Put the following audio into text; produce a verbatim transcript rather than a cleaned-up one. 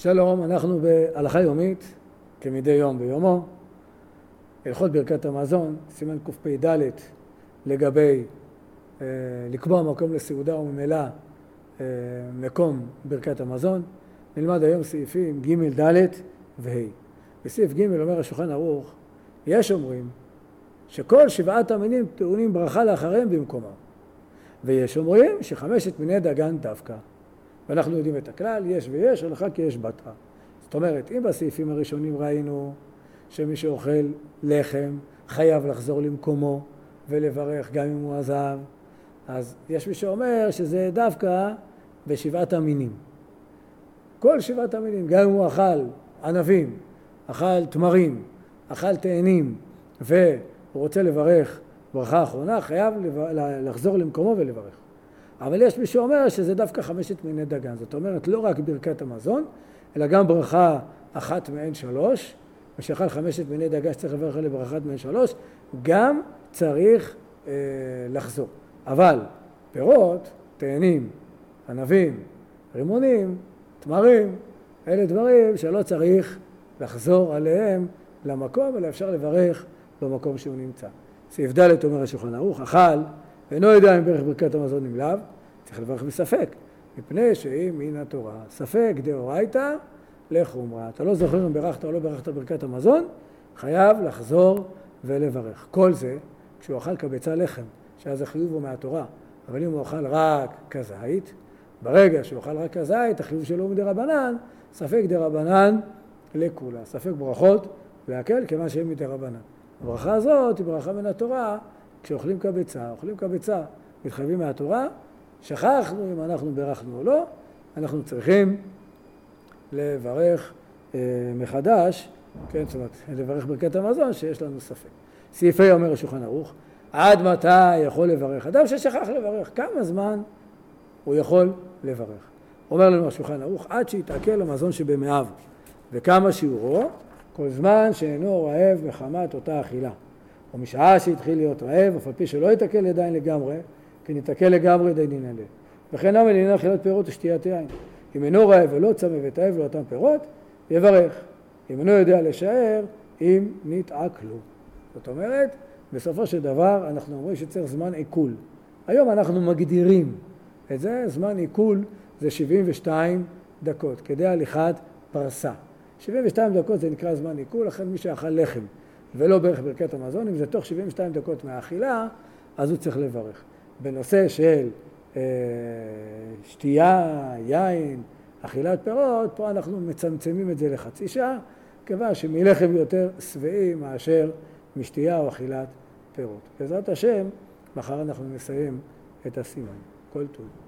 שלום, אנחנו בהלכה יומית, כמדי יום ביומו, הלכות ברכת המזון, סימן קפ"ד לגבי אה, לקבוע מקום לסעודה וממילא אה, מקום ברכת המזון. נלמד היום סעיפים ג' ד' וה'. בסעיף ג' אומר השולחן ערוך, יש אומרים שכל שבעת המינים טעונים ברכה לאחריהם במקומם, ויש אומרים שחמשת מיני דגן דווקא. ואנחנו יודעים את הכלל, יש ויש, הלכה כי יש בתרא. זאת אומרת, אם בסעיפים הראשונים ראינו שמי שאוכל לחם חייב לחזור למקומו ולברך גם אם הוא עזב, אז יש מי שאומר שזה דווקא בשבעת המינים. כל שבעת המינים, גם אם הוא אכל ענבים, אכל תמרים, אכל תאנים, והוא רוצה לברך ברכה האחרונה, חייב לחזור למקומו ולברך. אבל יש מי שאומר שזה דווקא חמשת מיני דגן. זאת אומרת, לא רק ברכת המזון, אלא גם ברכה אחת מעין שלוש, ושאכל חמשת מיני דגן שצריך לברך עליה ברכת מעין שלוש, גם צריך אה, לחזור. אבל פירות, תאנים, ענבים, רימונים, תמרים, אלה דברים שלא צריך לחזור עליהם למקום, אלא אפשר לברך במקום שהוא נמצא. סעיף ד' אומר השולחן ערוך, אכל, ואינו יודע אם ברך ברכת המזון אם לאו, צריך לברך בספק, מפני שהיא מן התורה. ספק דאורייתא לחומרא. אתה לא זוכר אם ברכת או לא ברכת ברכת המזון, חייב לחזור ולברך. כל זה כשהוא אכל כביצה לחם, שאז החיוב הוא מהתורה, אבל אם הוא אכל רק כזית, ברגע שהוא אכל רק כזית, החיוב שלו הוא מדרבנן, ספק דרבנן לכולה. ספק ברכות להקל כמה שהם מדרבנן. הברכה הזאת היא ברכה מן התורה. כשאוכלים קבצה, אוכלים קבצה, מתחייבים מהתורה, שכחנו אם אנחנו ברכנו או לא, אנחנו צריכים לברך אה, מחדש, כן, זאת אומרת, לברך ברכת המזון שיש לנו ספק. סעיפי אומר השולחן ערוך, עד מתי יכול לברך? אדם ששכח לברך, כמה זמן הוא יכול לברך? אומר לנו השולחן ערוך, עד שיתעכל המזון שבמאיו, וכמה שיעורו, כל זמן שאינו רעב מחמת אותה אכילה. ומשעה שהתחיל להיות רעב, אף על פי שלא יתעכל עדיין לגמרי, כי נתעכל לגמרי דינין אלה. וכן אמר לעניין אכילת פירות ושתיית יין. אם אינו רעב ולא צמא ותאב לאותם פירות, יברך. אם אינו יודע לשער, אם נתעכלו. זאת אומרת, בסופו של דבר אנחנו אומרים שצריך זמן עיכול. היום אנחנו מגדירים את זה, זמן עיכול זה שבעים ושתיים דקות, כדי הליכת פרסה. שבעים ושתיים דקות זה נקרא זמן עיכול, לכן מי שאכל לחם ולא ברך ברכת המזון, אם זה תוך שבעים ושתיים דקות מהאכילה, אז הוא צריך לברך. בנושא של אה, שתייה, יין, אכילת פירות, פה אנחנו מצמצמים את זה לחצי שעה, כיוון שמלחם יותר שבעים מאשר משתייה או אכילת פירות. בעזרת השם, מחר אנחנו נסיים את הסימן. כל טוב.